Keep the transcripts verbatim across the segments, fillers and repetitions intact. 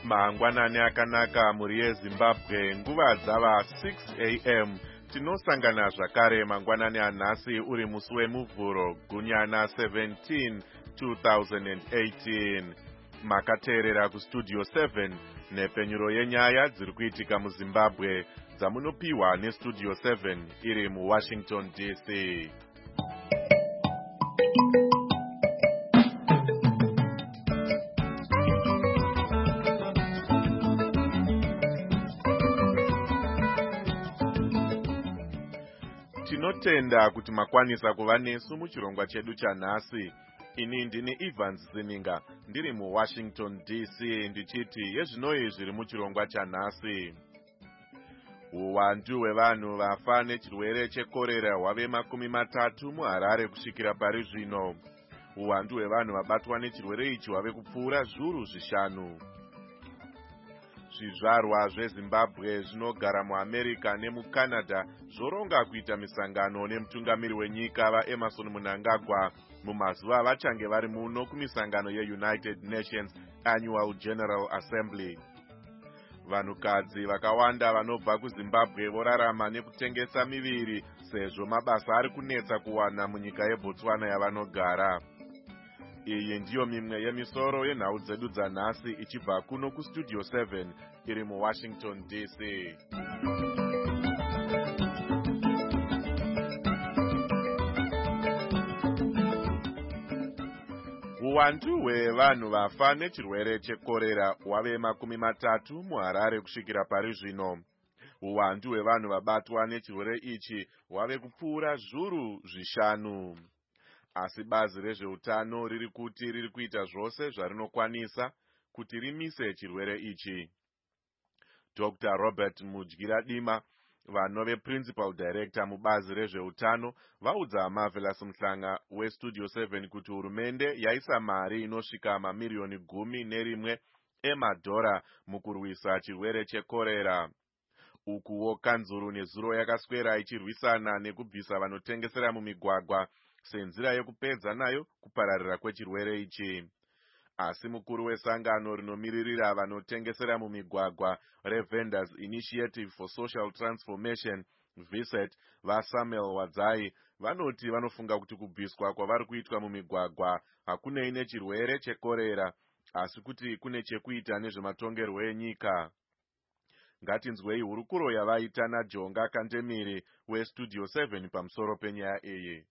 Mangwanani akanaka muri yeZimbabwe, nguva dzava six a m tinosangana zvakare mangwanani anhasi uri musi wemuvhuro gunyana seventeen two thousand eighteen. Makateerera kustudio seven nepenyuro yenyaya dziri kuitika muZimbabwe dzamunopiwa nestudio seven iri muWashington D C. Tinotenda kuti makwanisa kuva nesu muchirongwa chedu chanhasi. Ini ndini Evans Zininga ndiri muWashington D C ndichiti yezvinoi zviri muchirongwa chanhasi. Uwandu hwevanhu vafa nechirwere chekorera hwave makumi matatu muHarare kusvikira pari zvino. Uwandu hwevanhu vabatwa nechirwere ichi hwave kupfuura zviuru zvishanu. Zvizvarwa zveZimbabwe zvinogara muAmerica nemuCanada zvoronga kuita misangano nemutungamiri wenyika vaEmerson Mnangagwa mumazuva vachange vari muno kumisangano yeUnited Nations Annual General Assembly. Vanhukadzi vakawanda vanobva kuZimbabwe vorarama nekutengesa miviri sezvo mabasa ari kunetsa kuwana munyika yeBotswana yavanogara. Iyi ndiyo mimwe yemisoro yenhau dzedu dzanhasi ichibva kuno kustudio seven iri muWashington D C. Uwandu hwevanhu vafa nechirwere chekorera hwave makumi matatu muHarare kusvikira pari zvino. Uwandu hwevanhu vabatwa nechirwere ichi hwave kupfuura zviuru zvishanu. Asi bazi rezveutano riri kuti riri kuita zvose zvarinokwanisa kuti rimise chirwere ichi. Doctor Robert Mudyiradima, vanove Principal Director mubazi rezveutano, vaudza Marvelous Mhlanga weStudio seven kuti hurumende yaisa mari inosvika mamirioni gumi nerimwe emadhora mukurwisa chirwere chekorera. Ukuwo kanzuru nezuro yakaswera ichirwisana nekubvisa vanotengesera mumigwagwa senzira yekupedza nayo kupararira kwechirwere ichi. Asi mukuru wesangano rinomiririra vanotengesera mumigwagwa reVendors Initiative for Social Transformation V S E T vaSamuel Wadzai vanoti vanofunga kuti kubviswa kwavari kuitwa mumigwagwa hakunei nechirwere chekorera asi kuti kune chekuita nezvematongerwo enyika. Ngatinzwei hurukuro yavaita naJonga Kantemiri weStudio seven pamusoro penyaya iyi.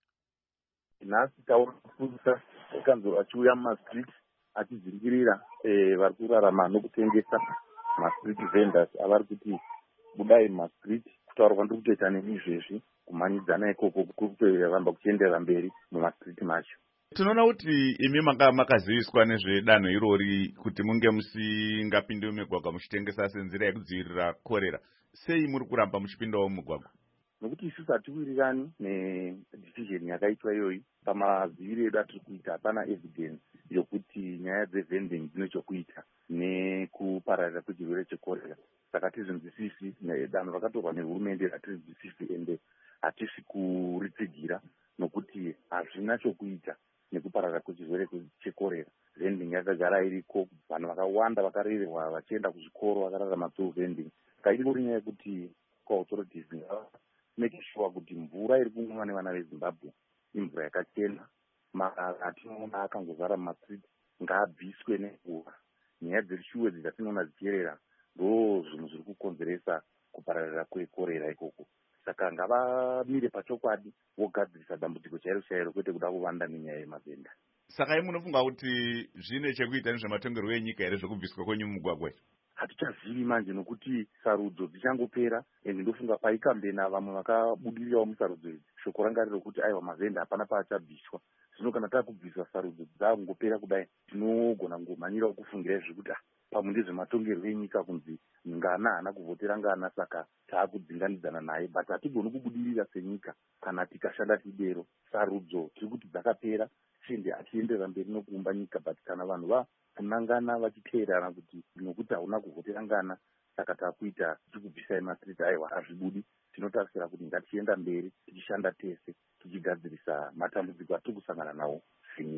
Nhasi taona kupurisa kanzuro achiuya mumastreet achizingirira vari kurarama nokutengesa mastreet vendors avari kuti budai mumastreet kutaurwa ndiri kutoita nemi izvezvi kumhanyidzana ikoko kuri kutoramba kuchiendera mberi mumastreet macho. Tinoona kuti imi manga makaziviswa nezvedanho irori kuti munge musingapinde mumigwagwa muchitengesa senzira yekudzivirira korera. Sei muri kuramba muchipindawo mumigwagwa? Nokuti isusu hatiwirirani nedecision yakaitwa iyoyi. Pamaziviro edu atiri kuita hapana evidence yokuti nyaya dzevending dzine chokuita nekupararira kwechirwere chekorera. Saka hatizvinzwisisi danho rakatorwa nehurumende hatizvinzwisisi ende hatisi kuritsigira nokuti hazvina chokuita nekupararira kwechirwere chekorera. Vending yakagara iriko, vanhu vakawanda vakarererwa vachienda kuzvikoro vakararama through vending. Saka ingori nyaya yekuti authorities make sure kuti mvura iri kumwiwa nevana veZimbabwe imvura yakachena. Marara atinoona akangozara mumastreet ngaabviswe nenguva. Nyaya dzeshuwe dzatinoona dzichierera ndo zvinhu zviri kukonzeresa kupararira kwekorera ikoko. Saka ngavamire pachokwadi vogadzirisa dambudziko chairo chairo kwete kuda kuvanda nenyaya yemavenda. Saka munofunga kuti zvine chekuita nezvematongerwo enyika here zvekubviswa kwenyu mumugwagwa? Hatichazivi manje nokuti sarudzo dzichangopera ende ndofunga paikambena vamwe vakabudirirawo musarudzo idzi. Shoko ranga riri rokuti aiwa mavenda hapana paachabviswa. Zvino kana taakubviswa sarudzo dzaakungopera kudai tinogona kungomhanyirawo kufungira zvekuti pamwe ndezvematongerwo enyika kunzi ngana haana kuvhotera ngana saka taakudzinganidzana naye. But hatigoni kubudirira senyika kana tikashanda tidero. Sarudzo tiri kuti dzakapera chende achienderera mberi nokuumba nyika. But kana vanhu va kunangana vachiteerana kuti nokuti hauna kuvhotera ngana saka taakuita tichikubvisai mastreet aiwa hazvibudi. Tinotarisira kuti ngatichienda mberi tichishanda tese tichigadzirisa matambudziko atiri kusangana nawo senyika.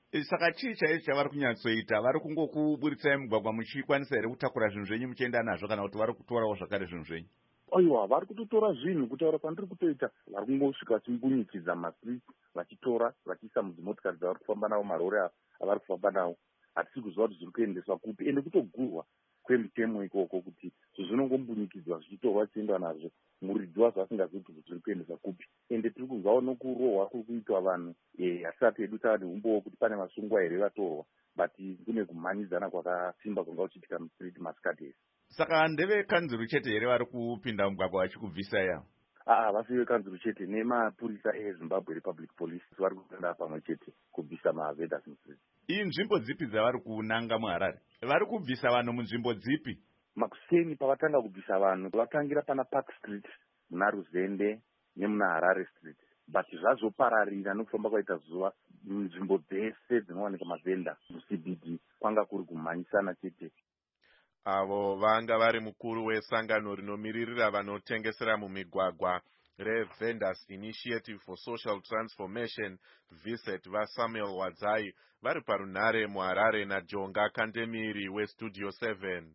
Saka chii chaicho chavari kunyatsoita? Vari kungokuburitsai mugwagwa muchikwanisa here kutakura zvinhu zvenyu muchienda nazvo, kana kuti vari kutorawo zvakare zvinhu zvenyu? Aiwa, vari kutotora zvinhu kutaura kwandiri kutoita. Vari kungosvika vachimbunyikidza mastriti vachitora vachiisa mudzimotikari dzavari kufamba nawo, marori avari kufamba nawo. Hatisi kuziva kuti zviri kuendeswa kupi, ende kutogurwa kwemitemo ikoko kuti zvinongombunyikidzwa zvichitorwa zvichiendwa nazvo. Muridzi wazvo asingazivi kuti zviri kuendeswa kupi. Ende tiri kunzwawo nokurohwa kuri kuitwa vanhu. Hatisati hedu tava neumbowo kuti pane vasungwa here vatorwa, but kune kumhanyidzana kwakasimba kwanga kuchiitika mustriti masikati ese. Saka ndevekanzuru chete here vari kupinda mugwagwa vachikubvisa yavo? Aa, vasi vekanzuru chete nemapurisa eZimbabwe Republic Police vari kuenda pamwe chete kubvisa mavedhas mustriti. Iyi nzvimbo dzipi dzavari kunanga muHarare? Vari kubvisa vanhu munzvimbo dzipi? Makuseni pavatanga kubvisa vanhu vatangira pana Park Street, muna Ruzende nemuna Harare Street, but zvazopararira nokufamba kwaita zuva munzvimbo dzese dzinowanika mavhenda muC B D kwanga kuri kumhanyisana chete. Avo vanga vari mukuru wesangano rinomiririra vanotengesera mumigwagwa reVendors Initiative for Social Transformation, Visit vaSamuel Wadzai, vari parunhare muHarare naJonga Kandemiri weStudio seven.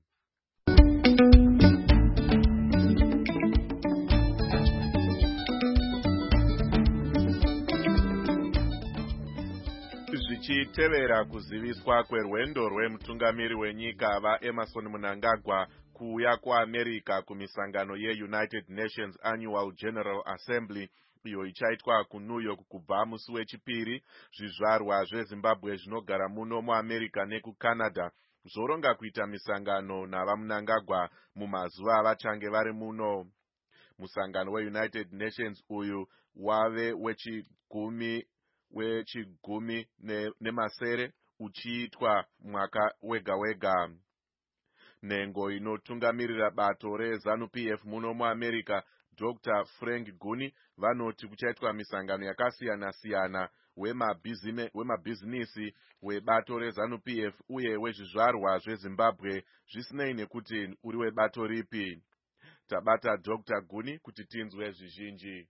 Zvichitevera kuziviswa kwerwendo rwemutungamiri wenyika vaEmerson Mnangagwa kuuya kuAmerica kumisangano yeUnited Nations Annual General Assembly iyo ichaitwa kuNew York kubva musi wechipiri, zvizvarwa zveZimbabwe zvinogara muno muAmerica nekuCanada zvoronga kuita misangano navaMnangagwa mumazuva avachange vari muno. Musangano weUnited Nations uyu wave wechigumi wechigumi ne, nemasere uchiitwa mwaka wega wega. Nengo inotungamirira bato reZANU-P F muno muAmerica, Doctor Frank Guni, vanoti kuchaitwa misangano yakasiyana siyana wemabhizinisi webato reZANU-P F uye wezvizvarwa zveZimbabwe zvisinei nekuti uri webato ripi. Tabata Doctor Guni kuti tinzwe zvizhinji.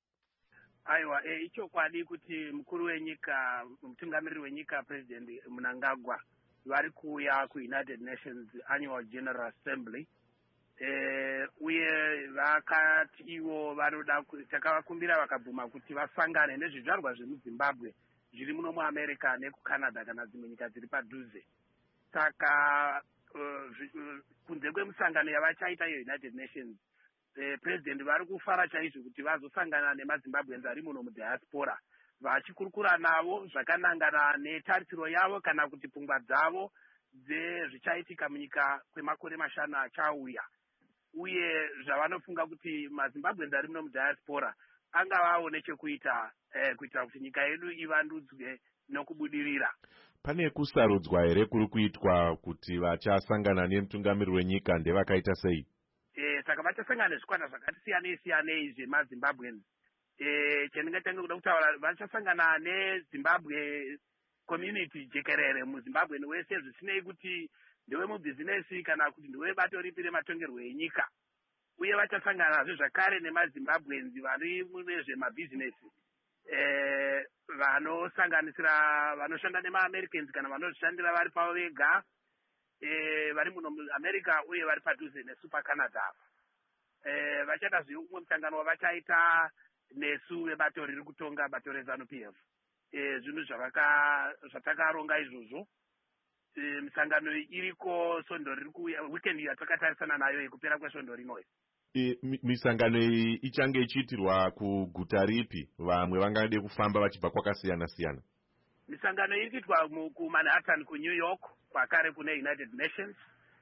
Aiwa, e, ichokwadi kuti mukuru wenyika, mutungamiriri wenyika President Mnangagwa vari kuuya kuUnited Nations Annual General Assembly. E, uye vakati ivo vanoda takavakumbira vakabvuma kuti vasangane nezvizvarwa zvemuZimbabwe zviri muno muAmerica nekuCanada kana dzimwe nyika dziri padhuze. Saka uh, kunze kwemusangano yavachaita yeUnited Nations, Eh, President vari kufara chaizvo kuti vazosangana nemaZimbabweans ari muno mudiaspora vachikurukura navo zvakanangana netarisiro yavo kana kuti pfungwa dzavo dzezvichaitika munyika kwemakore mashanu achauya, uye zvavanofunga kuti maZimbabweans ari muno mudiaspora angavawo nechekuita eh, kuitira kuti nyika yedu ivandudzwe nokubudirira. Pane kusarudzwa here kuri kuitwa kuti vachasangana nemutungamiriri wenyika ndevakaita sei? Eh, saka vachasangana nezvikwata zvakati siyanei siyanei zvemaZimbabweans. Eh, chendingatanga kuda kutaura vachasangana neZimbabwe community jekerere muZimbabwe wese zvisinei kuti ndewe mubhizinesi kana kuti ndewe bato ripi rematongerwo enyika. Uye vachasanganazve zvakare nemaZimbabweans vari mune zvemabhizinesi eh, vanosanganisira vanoshanda nemaAmericans kana vanozvishandira vari pavo vega, eh, vari muno muAmerica uye vari padhuze neSuper Canada. Eh, vachaita zvimwe musangano wavachaita nesu vebato riri kutonga bato reZANU-P F. Eh, zvinhu zvavaka zvatakaronga izvozvo. Eh, misangano iriko svondo riri kuuya weekend yatakatarisana nayo yekupera kwesvondo rino. E, misangano iyi ichange ichiitirwa kuguta ripi? Vamwe vangade kufamba vachibva kwakasiyana siyana. Misangano iri kuitwa kuManhattan kuNew York kwakare kune United Nations.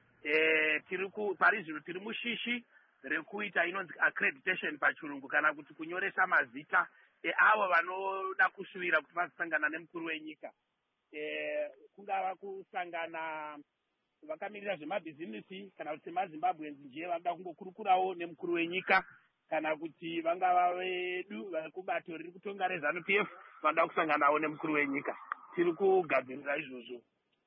Eh, tiri ku Paris tiri mushishi rekuita inonzi accreditation pachirungu kana kuti kunyoresa mazita eavo vanoda kushuwira kuti vazosangana nemukuru wenyika. Eh, kungava kusangana vakamirira zvemabhizinesi kana kuti maZimbabweans nje vanoda kungokurukurawo nemukuru wenyika, kana kuti vangava vedu vari kubato riri kutonga reZANU-P F vanoda kusanganawo nemukuru wenyika. Tiri kugadzirira izvozvo.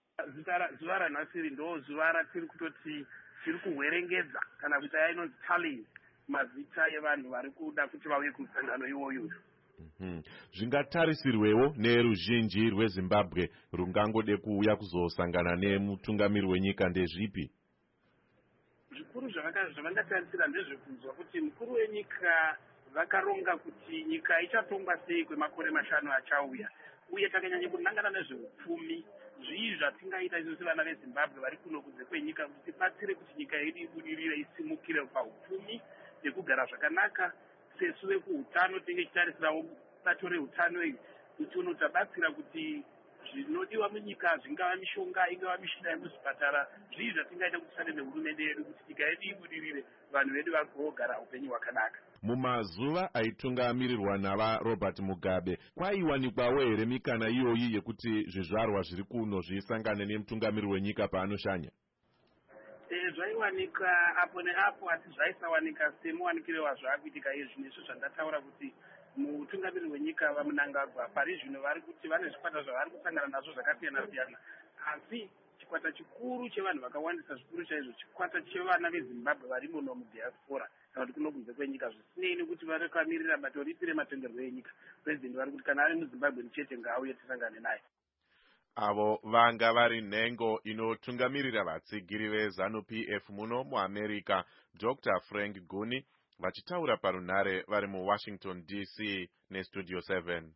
Zuva ranhasi ndo zuva ratiri kutoti tiri kuhwerengedza kana kuti inonzi tallying mazita evanhu vari kuda kuti vauye kumusangano iwoyo. Mm-hmm. Zvingatarisirwewo neruzhinji rweZimbabwe rungangode kuuya kuzosangana nemutungamiri wenyika ndezvipi? Zvikuru zvavangatarisira ndezvekunzwa kuti mukuru wenyika vakaronga kuti nyika ichatongwa sei kwemakore mashanu achauya, uye takanyanya kunangana nezveupfumi, zvii zvatingaita isusu vana veZimbabwe vari kuno kunze kwenyika kuti tibatsire kuti nyika yedu ibudirire isimukire paupfumi nekugara zvakanaka. Sesu vekuutano tinge tichitarisirawo bato reutano iyi kuti unotabatsira kuti zvinodiwa munyika, zvingava mishonga, ingava mishina yemuzvipatara, zvii zvatingaita kuti tisade nehurumende yedu kuti nyika yedu ibudirire, vanhu vedu vagogara upenyu hwakanaka. Mumazuva aitungamirirwa navaRobert Mugabe kwaiwanikwawo here mikana iyoyi yekuti zvizvarwa zviri kuno zvisangane nemutungamiri wenyika paanoshanya? E, zvaiwanika apo neapo, asi zvaisawanika semuwanikire wazvaakuitika izvi. Nezvo zvandataura kuti mutungamiri wenyika vaMnangagwa pari zvino vari kuti vane zvikwata zvavari kusangana nazvo zvakasiyana siyana, asi chikwata chikuru chevanhu vakawandisa zvikuru chaizvo chikwata chevana veZimbabwe vari muno mudiaspora kana kuti kuno kunze kwenyika, zvisinei nekuti vari kamirira bato ripi rematongerwo enyika. President vari kuti kana ari muZimbabwe chete ngaauye tisangane naye. Avo vanga vari nhengo inotungamirira vatsigiri veZANU-P F muno muAmerica, Doctor Frank Guni, vachitaura parunhare vari muWashington D C neStudio seven.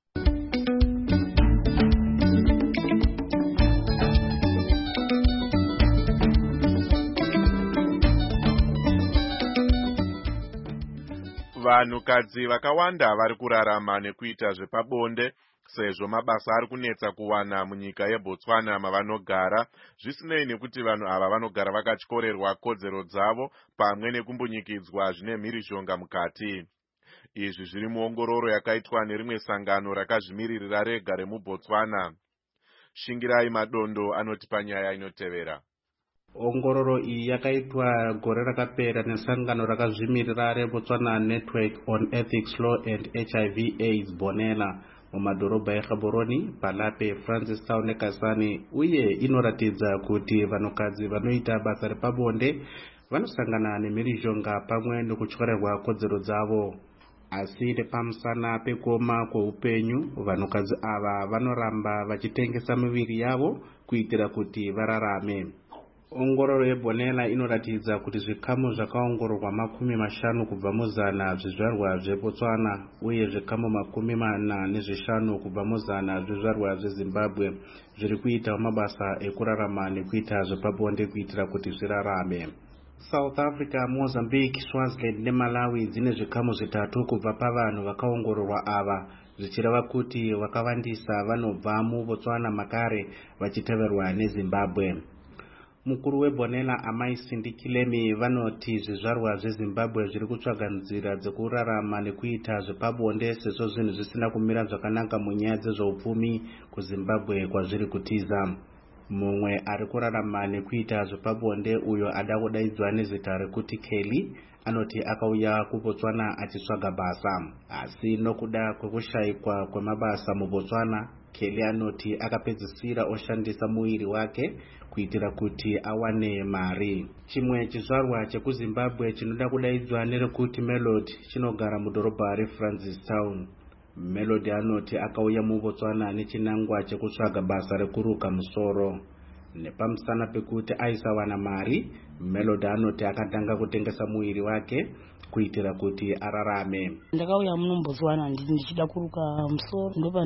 Vanhukadzi vakawanda vari kurarama nekuita zvepabonde sezvo mabasa ari kunetsa kuwana munyika yeBotswana mavanogara, zvisinei nekuti vanhu ava vanogara vakatyorerwa kodzero dzavo pamwe nekumbunyikidzwa zvine mhirizhonga mukati. Izvi zviri muongororo yakaitwa nerimwe sangano rakazvimiririra rega remuBotswana. Shingirai Madondo anotipa nyaya inotevera. Ongororo iyi yakaitwa gore rakapera nesangano rakazvimirira reBotswana Network on Ethics, Law and H I V AIDS Bonela mumadhorobha eGaborone, Balape, Francistown neKasane, uye inoratidza kuti vanhukadzi vanoita basa repabonde vanosangana nemhirizhonga pamwe nekutyorerwa kodzero dzavo. Asi nepamusana pekuoma kweupenyu, vanhukadzi ava vanoramba vachitengesa miviri yavo kuitira kuti vararame. Ongororo yeBonela inoratidza kuti zvikamu zvakaongororwa makumi mashanu kubva muzana zvizvarwa zveBotswana uye zvikamu makumi mana nezvishanu kubva muzana zvizvarwa zveZimbabwe zviri kuita mabasa ekurarama nekuita zvepabonde kuitira kuti zvirarame. South Africa, Mozambique, Swaziland neMalawi dzine zvikamu zvitatu kubva pavanhu vakaongororwa ava, zvichireva kuti vakawandisa vanobva muBotswana makare vachiteverwa neZimbabwe. Mukuru weBonela Amai Sindikilemi vanoti zvizvarwa zveZimbabwe zviri kutsvaga nzira dzekurarama nekuita zvepabonde sezvo zvinhu zvisina kumira zvakanaka munyaya dzezveupfumi kuZimbabwe kwazviri kutiza. Mumwe ari kurarama nekuita zvepabonde uyo ada kudaidzwa nezita rekuti Kelly anoti akauya kuBotswana achitsvaga basa, asi nokuda kwekushayikwa kwemabasa muBotswana, Kelly anoti akapedzisira oshandisa muviri wake kuitira kuti awane mari. Chimwe chizvarwa chekuZimbabwe chinoda kudaidzwa nerekuti Melody chinogara mudhorobha reFrancistown. Melody anoti akauya muBotswana nechinangwa chekutsvaga basa rekuruka musoro. Nepamusana pekuti aisawana mari, Melody anoti akatanga kutengesa muviri wake kuitira kuti ararame. Ndakauya muno muBotswana ndichida kuruka musoro, ndopa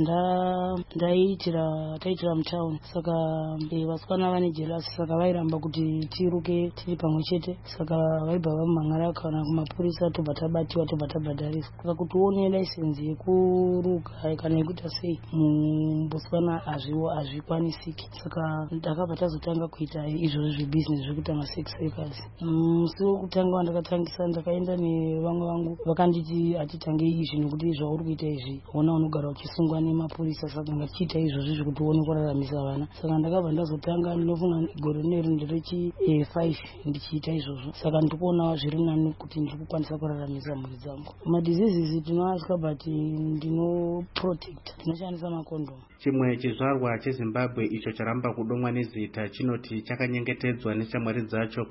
ndaitira taitira mutown, saka vasikana vane jealous, saka vairamba kuti tiruke tiri pamwe chete, saka vaibva vamumangara kana kumapurisa tobva tabatiwa tobva tabhadhariswa. Saka kuti uone license yekuruka kana yekuita sei muBotswana hazviwo hazvikwanisiki, saka ndakabva tazotanga kuita izvozvo zvebusiness zvekuita masex workers. Musi wekutanga wandakatangisa ndakaenda ne vamwe vangu vakanditi hatitange izvi nekuti zvauri kuita izvi ona unogara uchisungwa nemapurisa, saka ngatichiita izvozvo zvekuti uone kuraramisa vana. Saka ndakabva ndazotanga ndinofunga gore rineri nderechi five ndichiita izvozvo, saka ndikuona zviri nani kuti ndiri kukwanisa kuraramisa mhuri dzangu. Madiseases tinoatya but ndino protect, tinoshandisa makondomu. Chimwe chizvarwa cheZimbabwe icho charamba kudomwa nezita chinoti chakanyengetedzwa neshamwari dzacho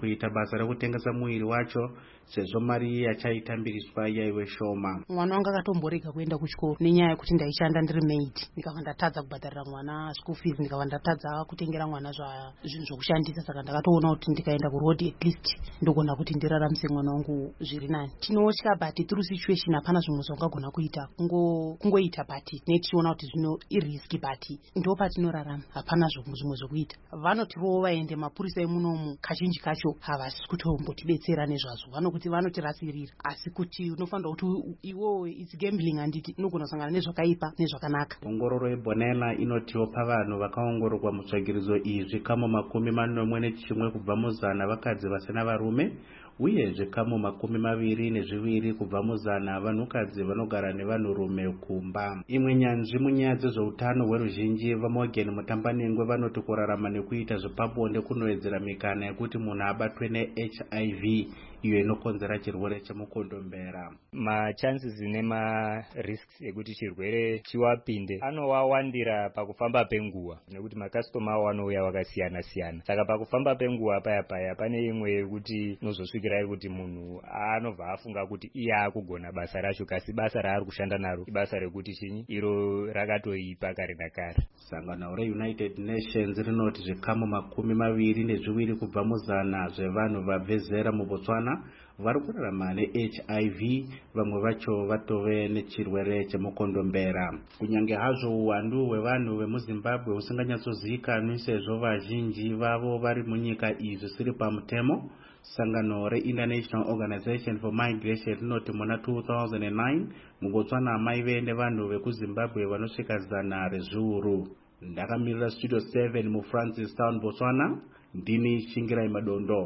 kuita basa rekutengesa muiri wacho sezvo mari yachaitambiriswa yaive shoma. Mwana wanga akatomborega kuenda kuchikoro nenyaya yekuti ndaishanda ndiri maid, ndikava ndatadza kubhadharira mwana school fees, ndikava ndatadza kutengera mwana zvinhu zvokushandisa, saka ndakatoona kuti ndikaenda kuroad at least ndogona kuti ndiraramise mwana wangu zviri nani. Tinotya but through situation hapana zvimwe zvangagona kuita, kungoita but netichiona kuti zvino iriski but ndo patinorarama, hapana zvimwe zvokuita. Vanotirova ende mapurisa emunomu kazhinji kacho havasi kutombotibetsera nezvazvo, vanokuti vanotirasirira, asi kuti unofanira kuti iwo it's gambling handiti unogona kusangana nezvakaipa nezvakanaka. Ongororo yeBonella inotiwo pavanhu vakaongororwa mutsvagiridzo iyi zvikamu makumi manomwe nechimwe kubva muzana vakadzi vasina varume uye zvikamu makumi maviri nezviviri kubva muzana vanhukadzi vanogara nevanhurume kumba. Imwe nyanzvi munyaya dzezveutano hweruzhinji vaMorgan Mutambanengwe vanoti kurarama nekuita zvepabonde kunowedzera mikana yekuti munhu abatwe neH I V iyo inokonzera chirwere chemukondombera. Machances nemarisks ekuti chirwere chiwapinde anowawandira pakufamba penguva, nekuti makastoma awo anouya vakasiyana siyana. Saka pakufamba penguva paya paya pane imwe yekuti nozosvikira yekuti munhu anobva afunga kuti iye akugona basa racho, kasi basa raari kushanda naro ibasa rekuti chinyi iro rakatoipa kare nakare. Sangano reUnited Nations rinoti zvikamu makumi maviri nezviviri kubva muzana zvevanhu vabve zera muBotswana vari kurarama neH I V, vamwe vacho vatove nechirwere chemukondombera. Kunyange hazvo uwandu hwevanhu vemuZimbabwe husinganyatsozivikanwi sezvo vazhinji vavo vari munyika iyi zvisiri pamutemo, sangano reInternational Organization for Migration rinoti muna two thousand nine muBotswana maive nevanhu vekuZimbabwe vanosvika zana rezviuru. Ndakamirira Studio seven muFrancis Town, Botswana, ndini Shingirai Madondo.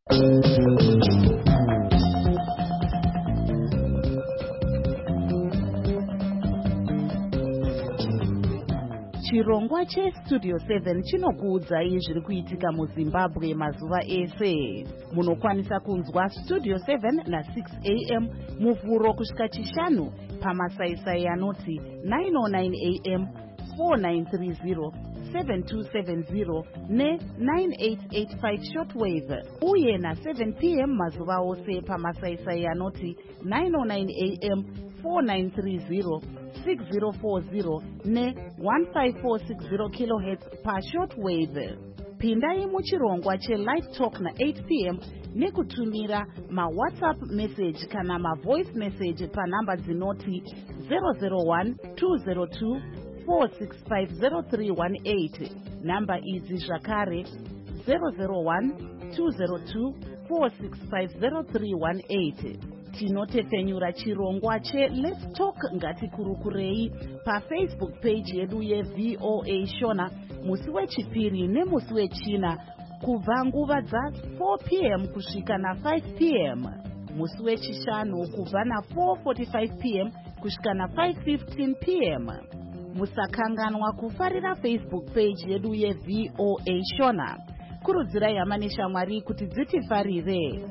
Chirongwa cheStudio seven chinokuudzai zviri kuitika muZimbabwe mazuva ese. Munokwanisa kunzwa Studio seven na six a m muvhuro kusvika chishanu pamasaisai anoti nine oh nine a m, four nine three zero, seven two seven zero ne nine eight eight five shortwave, uye na seven p m mazuva ose pamasaisai anoti nine oh nine a m, four nine three zero, six zero four zero ne one five four six zero kilohertz pa shortwave. Pindai muchirongwa cheLive Talk na eight p m nekutumira maWhatsApp message kana mavoice message panamba dzinoti zero zero one two zero two four six five zero three one eight. Namba idzi zvakare zero zero one two zero two four six five zero three one eight. Tinotefenyura chirongwa che Let's Talk Ngatikurukurei paFacebook page yedu yeV O A Shona musi wechipiri nemusi wechina kubva nguva dza four p m kusvika na five p m, musi wechishanu kubva na four forty-five p m kusvika na five fifteen p m. Musakanganwa kufarira Facebook page yedu yeV O A Shona. Kurudzirai hama neshamwari kuti dzitifarire.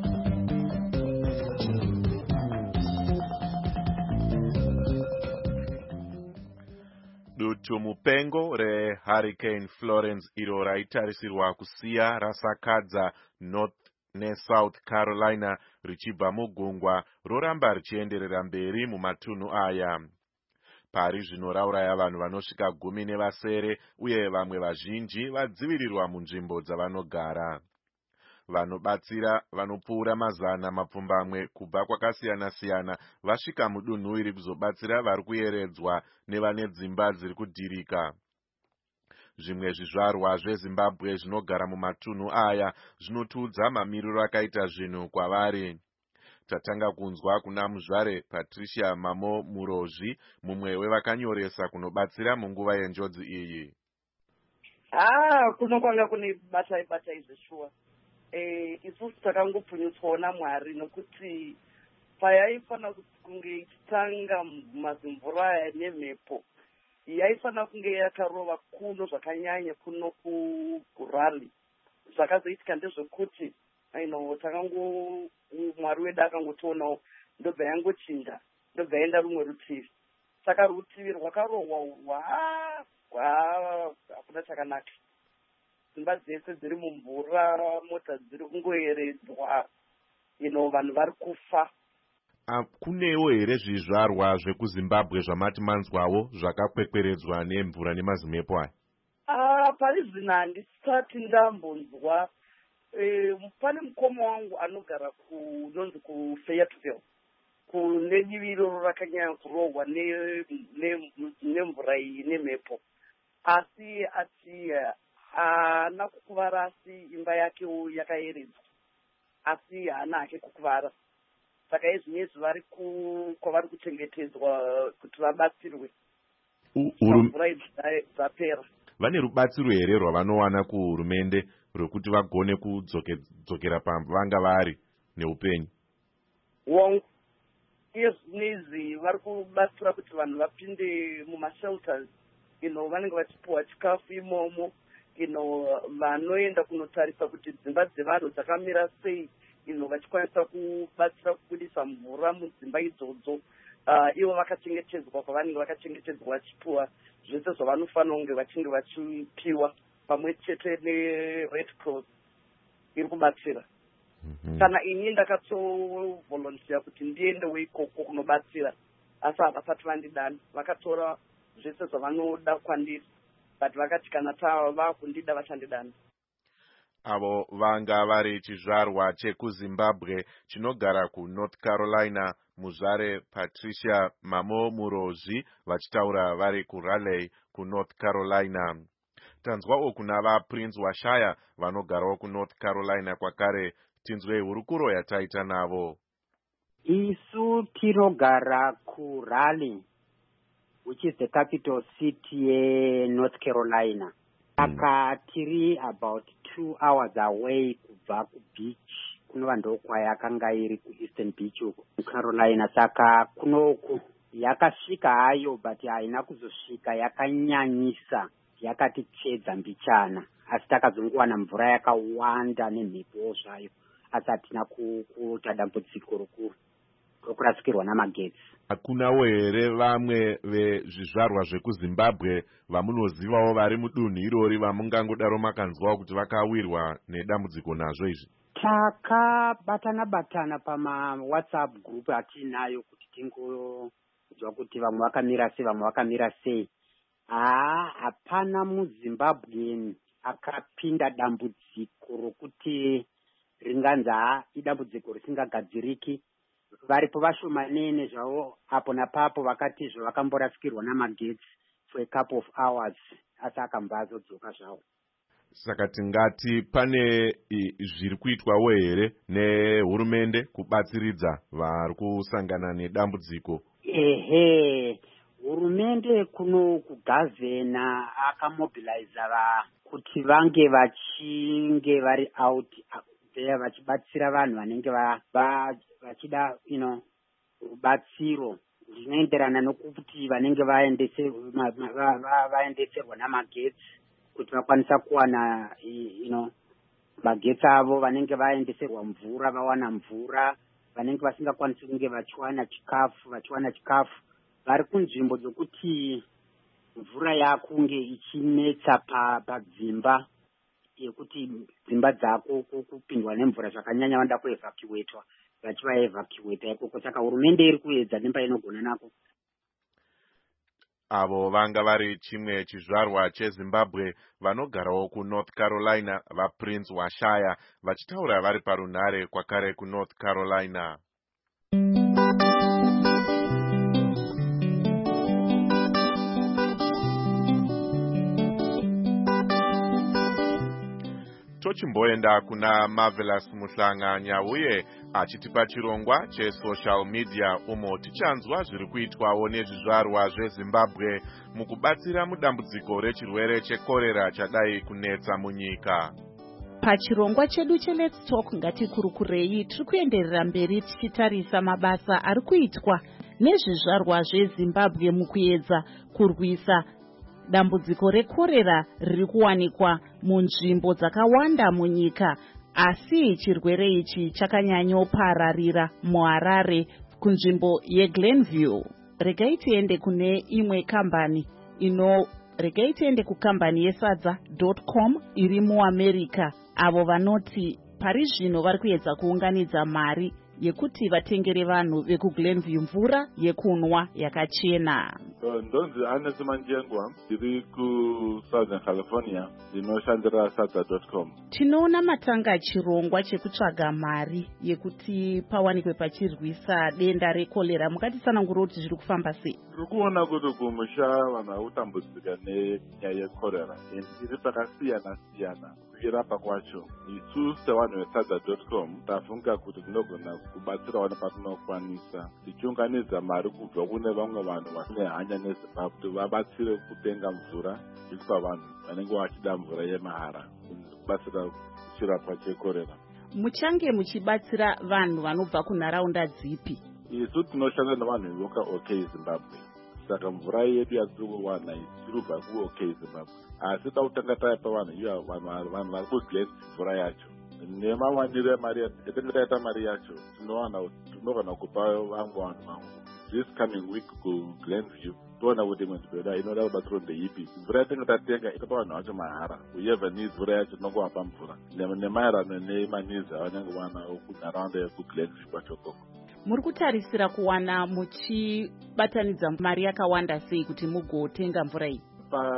Dutu mupengo reHurricane Florence iro raitarisirwa kusiya rasakadza North neSouth Carolina richibva mugungwa roramba richienderera mberi mumatunhu aya. Pari zvino rauraya vanhu vanosvika gumi nevasere uye vamwe vazhinji vadzivirirwa munzvimbo dzavanogara. Vanobatsira vanopfuura mazana mapfumbamwe kubva kwakasiyana siyana vasvika mudunhu iri kuzobatsira vari kuyeredzwa nevane dzimba dziri kudhirika. Zvimwe zvizvarwa zveZimbabwe zvinogara mumatunhu aya zvinotiudza mamiriro akaita zvinhu kwavari. Tatanga kunzwa kuna muzvare Patricia Mamo Murozvi, mumwe wevakanyoresa kunobatsira munguva yenjodzi iyi. Ah, kunokwanga kune batai batai zveshuwa. Eh, isusu takangopfunyutswa naMwari nokuti payaifana kunge ichitanga mazimvura nemhepo yaifana kunge yakarova kuno zvakanyanya kuno kuRally. Zvakazoitika ndezvekuti aino takango Mwari wedu akangotiona ndobva yangochinja, ndobva yaenda rumwe rutivi. Saka rutivi rwakarohwa hwa hakuna chakanaka. dzimba dzese dziri mumvura, mota dziri kungoeredzwa, ino vanhu vari kufa. Kunewo here zvizvarwa zvekuZimbabwe zvamati manzwawo zvakakwekweredzwa nemvura nemazimepo aya? Ah, pari zvino handisati ndambonzwa. E, pane mukoma wangu anogara kunonzi kuFayetteville, kune divi iroro rakanyanya kurohwa nemvura iyi nemhepo, asi ati haana kukuvara, asi imba yake yakaeredzwa, asi haana hake kukuvara. Saka izvinezvi vari kwavari kuchengetedzwa kuti vabatsirwe mvura idzi dzapera. Vane rubatsiro here rwavanowana kuhurumende rwekuti vagone kudzokera pavanga vari neupenyu? Wongo iye zvinezvi vari kubatsira kuti vanhu vapinde mumashelters, ino vanenge vachipiwa chikafu imomo, ino vanoenda kunotarisa kuti dzimba dzevanhu dzakamira sei, ino vachikwanisa kubatsira kubudisa mvura mudzimba idzodzo. Uh, ivo vakachengetedzwa kwavanenge vakachengetedzwa vachipiwa zvese zvavanofanira kunge vachinge vachipiwa, pamwe chete neRed Cross iri kubatsira. Mm-hmm. Kana ini ndakatovolontiya kuti ndiendewo ikoko kunobatsira, asi havasati vandidana. Vakatora zvese zvavanoda kwandiri, but vakati kana tava kundida vachandidana. Avo vanga vari chizvarwa chekuZimbabwe chinogara kuNorth Carolina, muzvare Patricia Mamo Murozi, vachitaura vari kuRaleigh kuNorth Carolina. Tanzwawo kuna vaPrince Washaya vanogarawo kuNorth Carolina kwakare, tinzwe hurukuro yataita navo. Isu tinogara kuRaleigh, which is the capital city yeNorth Carolina. Saka tiri about two hours away kubva kubeach, kunova ndokwa yakanga iri kuEastern Beach kuCarolina. Saka kunoku yakasvika hayo, but haina kuzosvika yakanyanyisa, yakatichedza mbichana, asi takazongowana mvura yakawanda nemhepo zvayo, asi hatina kuita dambudziko rokuru rokurasikirwa namagetsi. Hakunawo here vamwe vezvizvarwa zvekuZimbabwe vamunozivawo vari mudunhu irori vamungangodaro makanzwawo kuti vakawirwa nedambudziko nazvo izvi? Takabatana batana pama WhatsApp group atinayo kuti tingodzwa kuti vamwe vakamira sei vamwe vakamira sei. Ah, hapana muZimbabwe akapinda dambudziko rokuti ringanza idambudziko risingagadziriki. Varipo vashomanene zvavo apo napapo vakati zvavakamborasikirwa namagetsi for a couple of hours, asi akambazodzoka zvavo. Saka tingati pane zviri kuitwawo here nehurumende kubatsiridza vari kusangana nedambudziko? Ehe, hurumende kuno kugavhena akamobiliza va kuti vange vachinge vari out there vachibatsira vanhu vanenge vachida you know rubatsiro zvinoenderana nokuti vanenge vaendeserwa namagetsi kuti vakwanisa kuwana you know magetsi avo, vanenge vaendeserwa mvura vawana mvura, vanenge vasingakwanisi kunge vachiwana chikafu vachiwana chikafu, vari kunzvimbo dzokuti mvura yakunge ichinetsa padzimba yekuti dzimba dzako kupindwa nemvura zvakanyanya vanoda kuevacuatwa vachivaevacuata ikoko. Saka hurumende iri kuedza nemba inogona nako. Avo vanga vari chimwe chizvarwa cheZimbabwe vanogarawo kuNorth Carolina, vaPrince Washaya vachitaura vari parunhare kwakare kuNorth Carolina. Tochimboenda kuna Marvelous Muhlanga Nyauye achitipa chirongwa chesocial media umo tichanzwa zviri kuitwawo nezvizvarwa zveZimbabwe mukubatsira mudambudziko rechirwere chekorera chadai kunetsa munyika. Pachirongwa chedu cheLet's Talk ngatikurukurei tiri kuenderera mberi tichitarisa mabasa ari kuitwa nezvizvarwa zveZimbabwe mukuedza kurwisa dambudziko rekorera riri kuwanikwa munzvimbo dzakawanda munyika, asi chirwere ichi chakanyanyopararira muHarare kunzvimbo yeGlenview. Regai tiende kune imwe kambani ino regai tiende kukambani yesadza com iri muamerica, avo vanoti pari zvino vari kuedza kuunganidza mari yekuti vatengere vanhu vekuglenview mvura yekunwa yakachena. Ndonzi Hannes Manjengwa, ndiri kuSouthern California, ndinoshandira sadza dot com. Tinoona matanga achirongwa chekutsvaga mari yekuti pawanikwe pachirwisa denda rekolera. Mukatisanangura kuti zviri kufamba sei? Tiri kuona kuti kumusha vanhu vakutambudzika nenyaya yekorera iri pakasiyana siyana. Kuirapa kwacho isu sevanhu vesadza dot com tafunga kuti tinogona kubatsirawo nepatinokwanisa tichiunganidza mari kubva kune vamwe vanhu vane hanya neZimbabwe kuti vabatsire kutenga mvura ispa vanhu vanenge vachida mvura yemahara kubatsira kuchirapwa chekorera. Muchange muchibatsira vanhu vanobva kunharaunda dzipi? Isu tinoshanda nevanhu voka OK Zimbabwe, saka mvura yedu yatiri kuwana iri kubva kuOK Zimbabwe. Asi tautanga taipa vanhu iyo vanhu vari kuglenview mvura yacho nemawanire emari yatinenge taita mari yacho tinowana tinogona kupa vamwe vanhu vamwe. This coming week kuGlenview toona kuti imwe nzvimbo yedu inoda kubatsirwa ndeipi. Mvura yatinenge tatenga ikapa vanhu vacho mahara. Uyeva mvura yacho tinongovapa mvura nemaererano nemanizi avanenge vanawo kunharaunda yekuGlenview kwacho koko. Muri kutarisira kuwana muchibatanidza mari yakawanda sei kuti mugotenga mvura iyi?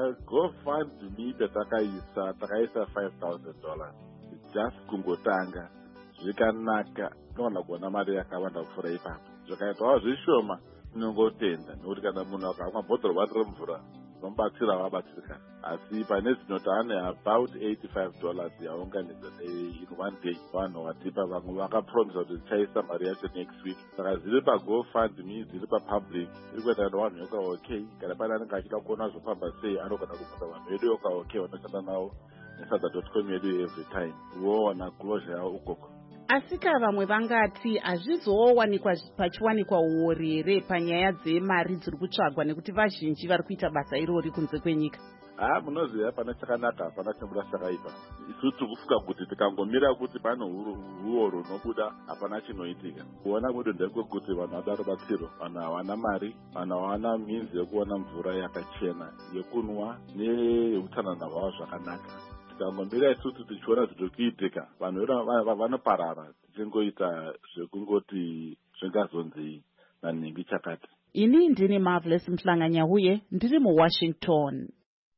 PaGoFundMe petakaisa takaisa five thousand dollars just kungotanga. Zvikanaka tinogona kuona mari yakawanda kupfuura ipapo. Zvikaitawo zvishoma tinongotenda nekuti kana munhu akamwa bhodhoro wati remvura tinomubatsira vabatsirikana. Asi pane zvino taane about eighty-five dollars yaunganidza in one day. Vanhu vatipa vamwe vakapromisa kuti tichaisa mari yacho next week. Saka zviri paGoFundMe, zviri papublic, iri kuita nevanhu yoka OK. Kana pane anenge achida kuona zvofamba sei anogona kubvunza vanhu vedu yoka OK vanoshanda navo nesadza dot com yedu every time. Voona closure yavo ukoko. Asika vamwe vangati hazvizowanikwa pachiwanikwa uori here panyaya dzemari dziri kutsvagwa nekuti vazhinji vari kuita basa irori kunze kwenyika. Ah, munoziva pana chakanaka hapana chinobuda chakaipa. Isu tiri kufunga kuti tikangomira kuti pane uoro hunobuda hapana chinoitika. Kuona kwedu ndekwekuti vanhu vada rubatsiro, vanhu havana mari, vanhu havana minzi yekuona mvura yakachena yekunwa neutsanana hwavo zvakanaka. Tikangomira isusu tichiona zviri kuitika, vanhu vanoparara tichingoita zvekungoti zvingazonzi nanhingi chakati. Ini ndini Marvelous Mhlanganyauye, ndiri muWashington.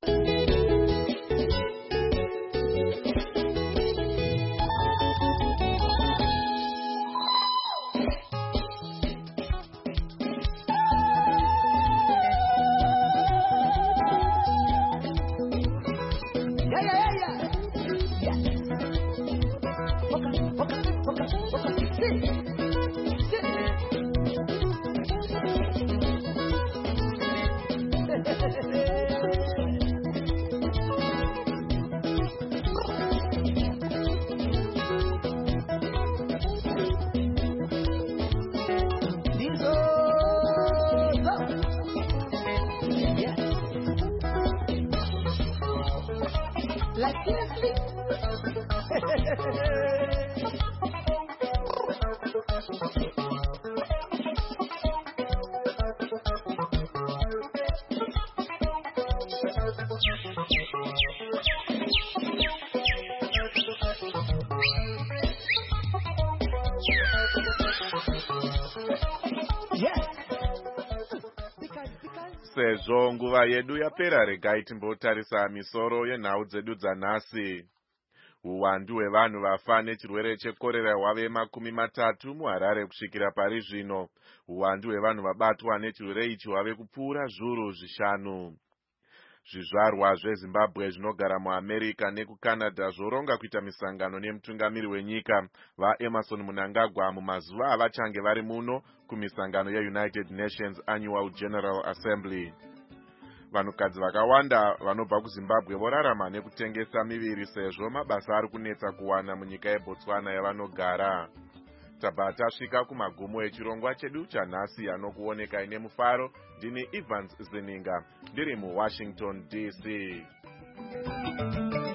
Like seriously? Sezvo nguva yedu yapera, regai timbotarisa misoro yenhau dzedu dzanhasi. Uwandu hwevanhu vafa nechirwere chekorera hwave makumi matatu muHarare kusvikira pari zvino. Uwandu hwevanhu vabatwa nechirwere ichi hwave kupfuura zviuru zvishanu. Zvizvarwa zveZimbabwe zvinogara muAmerica nekuCanada zvoronga kuita misangano nemutungamiri wenyika vaEmerson Mnangagwa mumazuva avachange vari muno kumisangano yeUnited Nations Annual General Assembly. Vanhukadzi vakawanda vanobva kuZimbabwe vorarama nekutengesa miviri sezvo mabasa ari kunetsa kuwana munyika yeBotswana yavanogara. Tabva tasvika kumagumo echirongwa chedu chanhasi anokuoneka ine mufaro. Ndini Evans Zininga ndiri muWashington D C.